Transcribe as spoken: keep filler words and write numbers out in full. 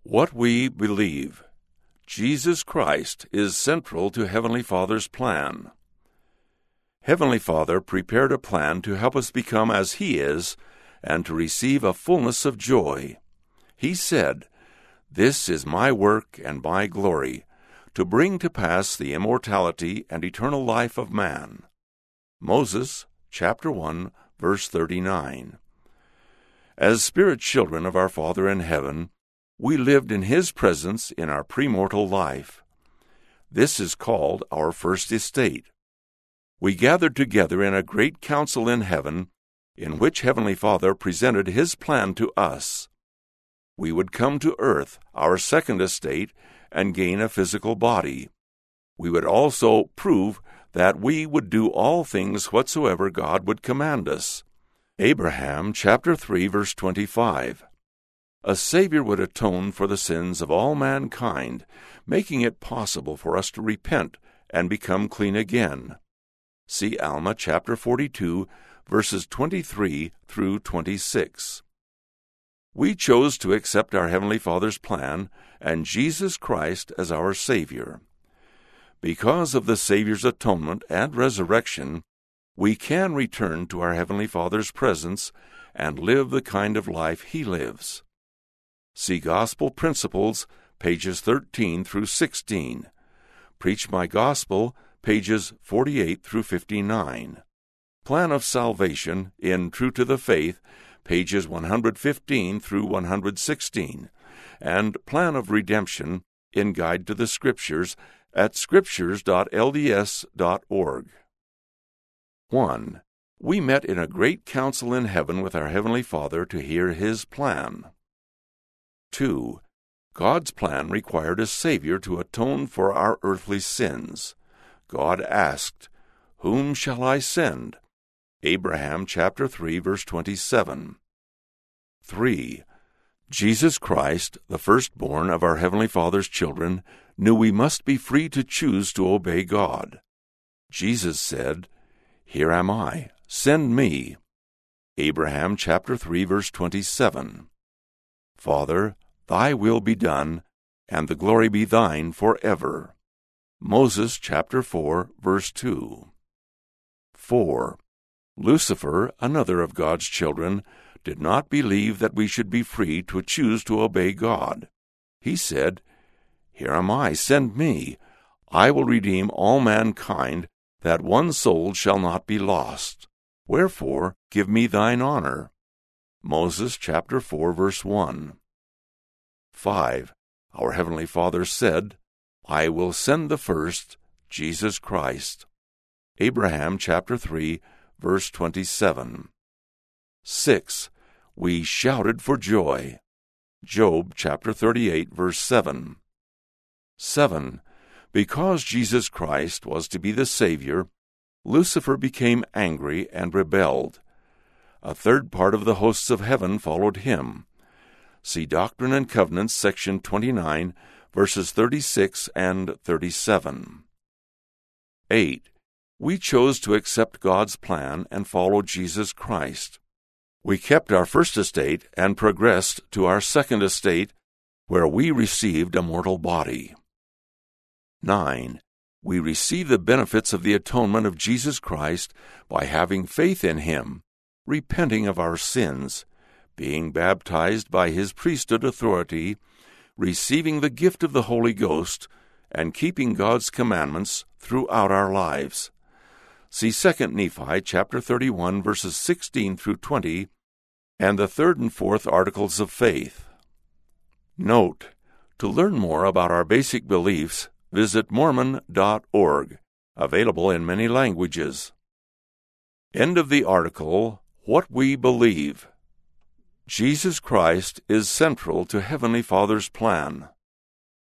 What we believe. Jesus Christ is central to Heavenly Father's plan. Heavenly Father prepared a plan to help us become as He is and to receive a fullness of joy. He said, "This is my work and my glory, to bring to pass the immortality and eternal life of man." Moses, chapter one, verse thirty-nine. As spirit children of our Father in heaven, we lived in His presence in our premortal life. This is called our first estate. We gathered together in a great council in heaven, in which Heavenly Father presented His plan to us. We would come to earth, our second estate, and gain a physical body. We would also prove that we would do all things whatsoever God would command us. Abraham chapter three, verse twenty-five. A Savior would atone for the sins of all mankind, making it possible for us to repent and become clean again. See Alma chapter forty-two, verses twenty-three through twenty-six. We chose to accept our Heavenly Father's plan and Jesus Christ as our Savior. Because of the Savior's atonement and resurrection, we can return to our Heavenly Father's presence and live the kind of life He lives. See Gospel Principles, pages thirteen through sixteen. Preach My Gospel, pages forty-eight through fifty-nine. Plan of Salvation in True to the Faith, pages one hundred fifteen through one hundred sixteen, and Plan of Redemption in Guide to the Scriptures at scriptures dot l d s dot org. one. We met in a great council in heaven with our Heavenly Father to hear His plan. two. God's plan required a Savior to atone for our earthly sins. God asked, "Whom shall I send?" Abraham chapter three, verse twenty-seven. three. Jesus Christ, the firstborn of our Heavenly Father's children, knew we must be free to choose to obey God. Jesus said, "Here am I, send me." Abraham chapter three, verse twenty-seven. Father, Thy will be done, and the glory be Thine forever. Moses chapter four, verse two. four. Lucifer, another of God's children, did not believe that we should be free to choose to obey God. He said, "Here am I, send me. I will redeem all mankind, that one soul shall not be lost. Wherefore, give me Thine honor." Moses chapter four, verse one. five. Our Heavenly Father said, "I will send the first, Jesus Christ." Abraham chapter three, verse twenty-seven. six. We shouted for joy. Job chapter thirty-eight, verse seven. seven. Because Jesus Christ was to be the Savior, Lucifer became angry and rebelled. A third part of the hosts of heaven followed him. See Doctrine and Covenants, section twenty-nine, verses thirty-six and thirty-seven. eight. We chose to accept God's plan and follow Jesus Christ. We kept our first estate and progressed to our second estate, where we received a mortal body. nine. We receive the benefits of the atonement of Jesus Christ by having faith in Him, repenting of our sins, being baptized by His priesthood authority, receiving the gift of the Holy Ghost, and keeping God's commandments throughout our lives. See Second Nephi chapter thirty-one, verses sixteen through twenty, and the third and fourth articles of faith. Note: to learn more about our basic beliefs, visit mormon dot org, available in many languages. End of the article, What We Believe. Jesus Christ is central to Heavenly Father's plan.